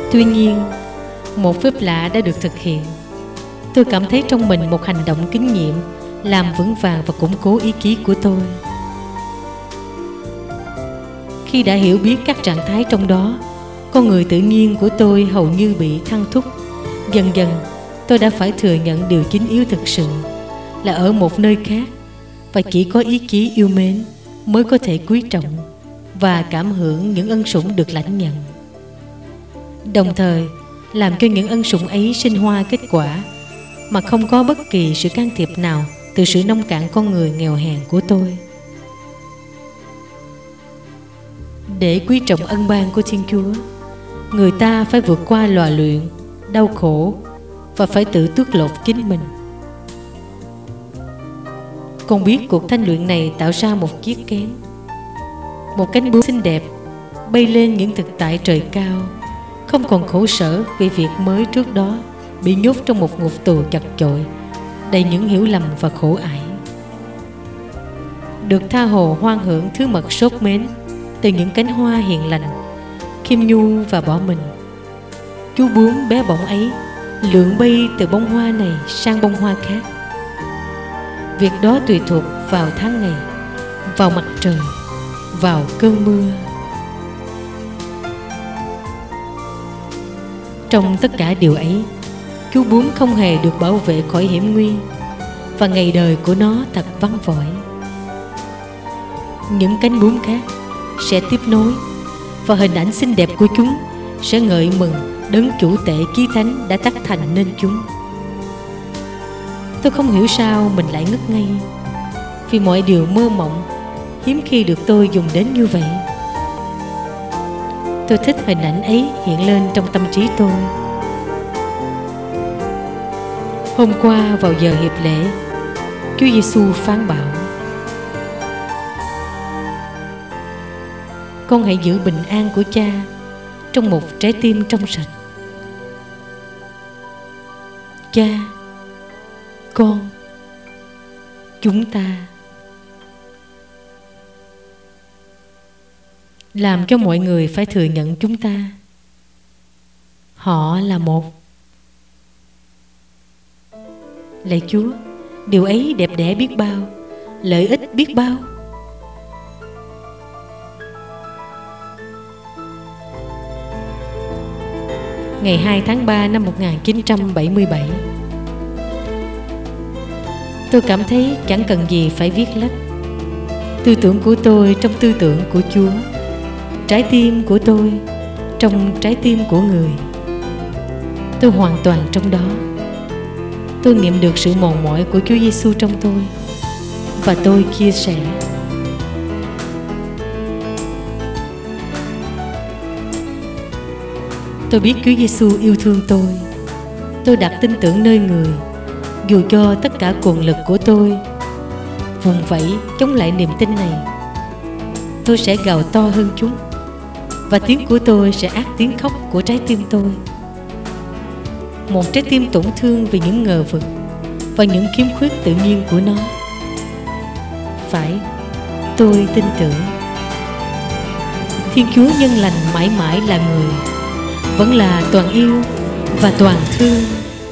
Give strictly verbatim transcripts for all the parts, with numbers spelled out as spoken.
Tuy nhiên, một phép lạ đã được thực hiện. Tôi cảm thấy trong mình một hành động kinh nghiệm làm vững vàng và củng cố ý chí của tôi. Khi đã hiểu biết các trạng thái trong đó, con người tự nhiên của tôi hầu như bị thăng thúc. Dần dần, tôi đã phải thừa nhận điều chính yếu thực sự là ở một nơi khác, và chỉ có ý chí yêu mến mới có thể quý trọng và cảm hưởng những ân sủng được lãnh nhận, đồng thời làm cho những ân sủng ấy sinh hoa kết quả mà không có bất kỳ sự can thiệp nào từ sự nông cạn con người nghèo hèn của tôi. Để quý trọng ân ban của Thiên Chúa, người ta phải vượt qua lò luyện, đau khổ và phải tự tước lột chính mình. Con biết cuộc thanh luyện này tạo ra một chiếc kén, một cánh bướm xinh đẹp bay lên những thực tại trời cao, không còn khổ sở vì việc mới trước đó bị nhốt trong một ngục tù chật chội, đầy những hiểu lầm và khổ ải. Được tha hồ hoan hưởng thứ mật sốt mến từ những cánh hoa hiền lành, khiêm nhu và bỏ mình, chú bướm bé bỏng ấy lượn bay từ bông hoa này sang bông hoa khác. Việc đó tùy thuộc vào tháng ngày, vào mặt trời, vào cơn mưa. Trong tất cả điều ấy, chú bướm không hề được bảo vệ khỏi hiểm nguy, và ngày đời của nó thật vắng vỏi. Những cánh bướm khác sẽ tiếp nối, và hình ảnh xinh đẹp của chúng sẽ ngợi mừng đấng chủ tể chí thánh đã tác thành nên chúng. Tôi không hiểu sao mình lại ngất ngây, vì mọi điều mơ mộng hiếm khi được tôi dùng đến như vậy. Tôi thích hình ảnh ấy hiện lên trong tâm trí tôi. Hôm qua vào giờ hiệp lễ, Chúa Giêsu phán bảo: con hãy giữ bình an của Cha trong một trái tim trong sạch. Cha, con, chúng ta làm cho mọi người phải thừa nhận chúng ta. Họ là một. Lạy Chúa, điều ấy đẹp đẽ biết bao, lợi ích biết bao. Ngày hai tháng ba năm một nghìn chín trăm bảy mươi bảy, tôi cảm thấy chẳng cần gì phải viết lách. Tư tưởng của tôi trong tư tưởng của Chúa, trái tim của tôi trong trái tim của người. Tôi hoàn toàn trong đó. Tôi nghiệm được sự mòn mỏi của Chúa Giêsu trong tôi, và tôi chia sẻ. Tôi biết Chúa Giêsu yêu thương tôi. Tôi đặt tin tưởng nơi người, dù cho tất cả cuồng lực của tôi vùng vẫy chống lại niềm tin này. Tôi sẽ gào to hơn chúng, và tiếng của tôi sẽ át tiếng khóc của trái tim tôi. Một trái tim tổn thương vì những ngờ vực và những khiếm khuyết tự nhiên của nó. Phải, tôi tin tưởng Thiên Chúa nhân lành mãi mãi là người, vẫn là toàn yêu và toàn thương.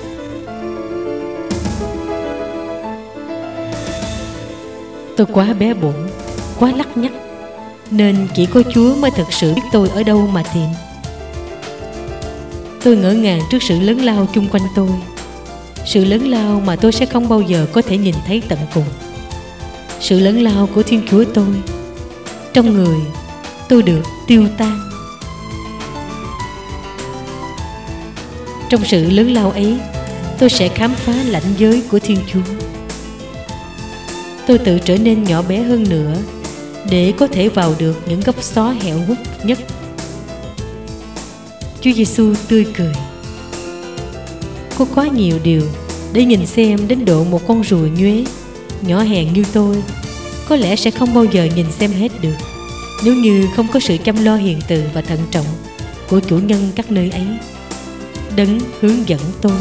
Tôi quá bé bụng, quá lắt nhắt, nên chỉ có Chúa mới thực sự biết tôi ở đâu mà tìm. Tôi ngỡ ngàng trước sự lớn lao chung quanh tôi, sự lớn lao mà tôi sẽ không bao giờ có thể nhìn thấy tận cùng. Sự lớn lao của Thiên Chúa tôi. Trong người tôi được tiêu tan. Trong sự lớn lao ấy, tôi sẽ khám phá lãnh giới của Thiên Chúa. Tôi tự trở nên nhỏ bé hơn nữa để có thể vào được những góc xó hẻo hút nhất. Chúa Giêsu tươi cười. Có quá nhiều điều để nhìn xem đến độ một con rùa nhuế nhỏ hèn như tôi có lẽ sẽ không bao giờ nhìn xem hết được, nếu như không có sự chăm lo hiền từ và thận trọng của chủ nhân các nơi ấy, đấng hướng dẫn tôi.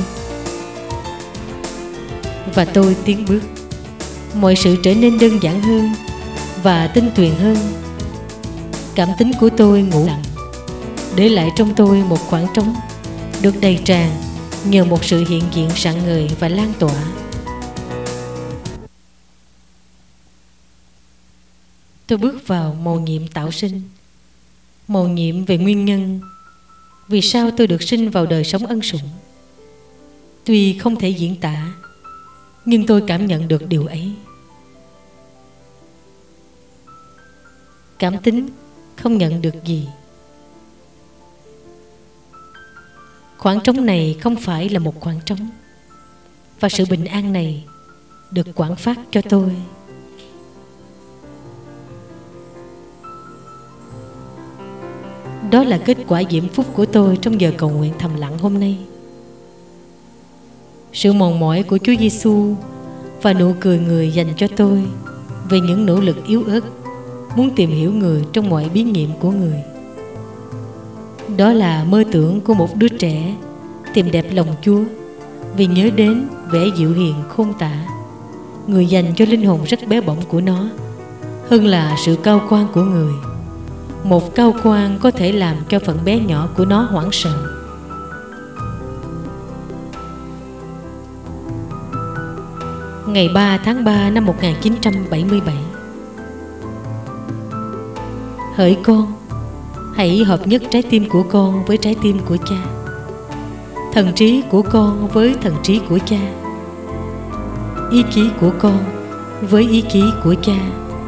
Và tôi tiến bước. Mọi sự trở nên đơn giản hơn và tinh tuyền hơn. Cảm tính của tôi ngủ lặng, để lại trong tôi một khoảng trống được đầy tràn nhờ một sự hiện diện rạng ngời và lan tỏa. Tôi bước vào mầu nhiệm tạo sinh, mầu nhiệm về nguyên nhân vì sao tôi được sinh vào đời sống ân sủng. Tuy không thể diễn tả, nhưng tôi cảm nhận được điều ấy. Cảm tính không nhận được gì. Khoảng trống này không phải là một khoảng trống, và sự bình an này được quảng phát cho tôi. Đó là kết quả diễm phúc của tôi trong giờ cầu nguyện thầm lặng hôm nay. Sự mòn mỏi của Chúa Giêsu và nụ cười người dành cho tôi về những nỗ lực yếu ớt muốn tìm hiểu người trong mọi biến nhiệm của người. Đó là mơ tưởng của một đứa trẻ tìm đẹp lòng Chúa vì nhớ đến vẻ dịu hiền khôn tả, người dành cho linh hồn rất bé bỏng của nó, hơn là sự cao quan của người. Một cao quan có thể làm cho phận bé nhỏ của nó hoảng sợ. Ngày ba tháng ba năm một nghìn chín trăm bảy mươi bảy. Hỡi con, hãy hợp nhất trái tim của con với trái tim của cha, thần trí của con với thần trí của cha, ý chí của con với ý chí của cha.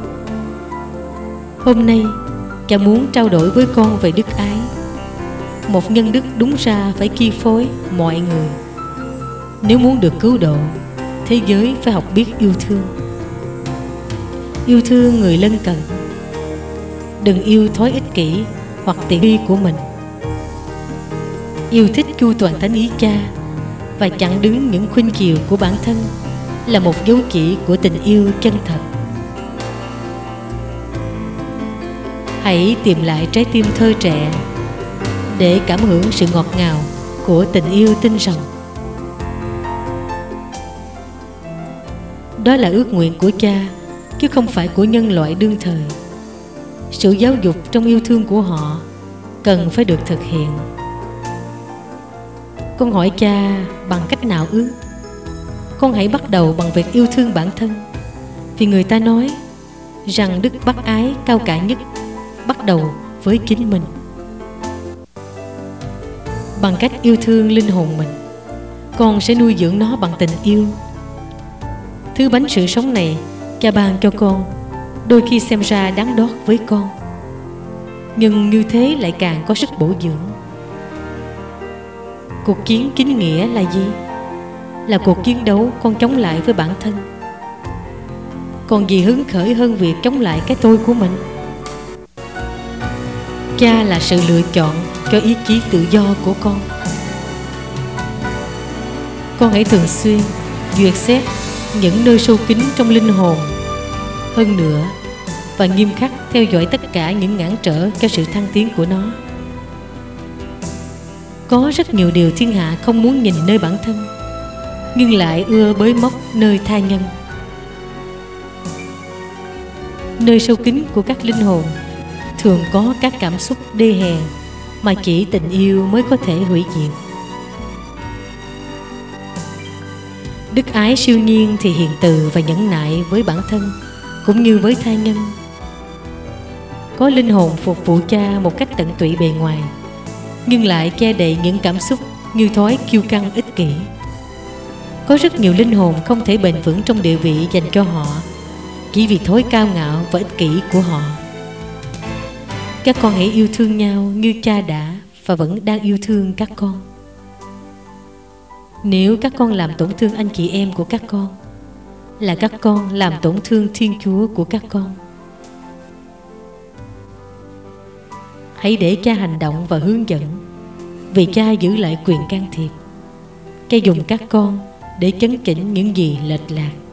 Hôm nay, cha muốn trao đổi với con về đức ái. Một nhân đức đúng ra phải chi phối mọi người. Nếu muốn được cứu độ, thế giới phải học biết yêu thương. Yêu thương người lân cận. Đừng yêu thói ích kỷ hoặc tiện nghi của mình. Yêu thích chu toàn thánh ý cha và chặn đứng những khuynh chiều của bản thân là một dấu chỉ của tình yêu chân thật. Hãy tìm lại trái tim thơ trẻ để cảm hưởng sự ngọt ngào của tình yêu tinh rồng. Đó là ước nguyện của cha, chứ không phải của nhân loại đương thời. Sự giáo dục trong yêu thương của họ cần phải được thực hiện. Con hỏi cha bằng cách nào ư? Con hãy bắt đầu bằng việc yêu thương bản thân, vì người ta nói rằng đức bác ái cao cả nhất bắt đầu với chính mình. Bằng cách yêu thương linh hồn mình, con sẽ nuôi dưỡng nó bằng tình yêu. Thứ bánh sự sống này cha ban cho con đôi khi xem ra đáng đót với con, nhưng như thế lại càng có sức bổ dưỡng. Cuộc chiến chính nghĩa là gì? Là cuộc chiến đấu con chống lại với bản thân. Còn gì hứng khởi hơn việc chống lại cái tôi của mình? Cha là sự lựa chọn cho ý chí tự do của con. Con hãy thường xuyên duyệt xét những nơi sâu kín trong linh hồn hơn nữa, và nghiêm khắc theo dõi tất cả những ngăn trở cho sự thăng tiến của nó. Có rất nhiều điều thiên hạ không muốn nhìn nơi bản thân, nhưng lại ưa bới móc nơi tha nhân. Nơi sâu kín của các linh hồn thường có các cảm xúc đê hèn mà chỉ tình yêu mới có thể hủy diệt. Đức ái siêu nhiên thì hiền từ và nhẫn nại với bản thân cũng như với tha nhân. Có linh hồn phục vụ cha một cách tận tụy bề ngoài, nhưng lại che đậy những cảm xúc như thói kiêu căng ích kỷ. Có rất nhiều linh hồn không thể bền vững trong địa vị dành cho họ chỉ vì thói cao ngạo và ích kỷ của họ. Các con hãy yêu thương nhau như cha đã và vẫn đang yêu thương các con. Nếu các con làm tổn thương anh chị em của các con, là các con làm tổn thương Thiên Chúa của các con. Hãy để cha hành động và hướng dẫn, vì cha giữ lại quyền can thiệp. Cha dùng các con để chấn chỉnh những gì lệch lạc.